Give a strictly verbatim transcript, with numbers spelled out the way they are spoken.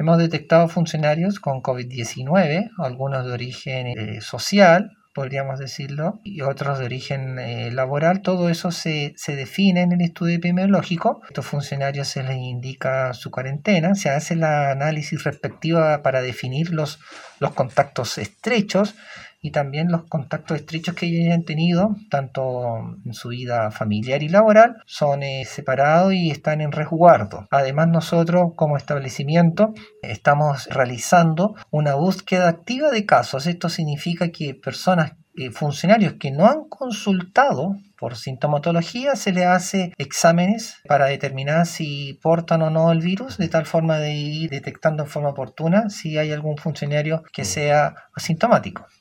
Hemos detectado funcionarios con covid diecinueve, algunos de origen eh, social, podríamos decirlo, y otros de origen eh, laboral. Todo eso se, se define en el estudio epidemiológico. A estos funcionarios se les indica su cuarentena, se hace la análisis respectiva para definir los, los contactos estrechos y también los contactos estrechos que ellos hayan tenido, tanto en su vida familiar y laboral, son eh, separados y están en resguardo. Además, nosotros como establecimiento estamos realizando una búsqueda activa de casos. Esto significa que personas, eh, funcionarios que no han consultado por sintomatología, se les hace exámenes para determinar si portan o no el virus, de tal forma de ir detectando en forma oportuna si hay algún funcionario que sea asintomático.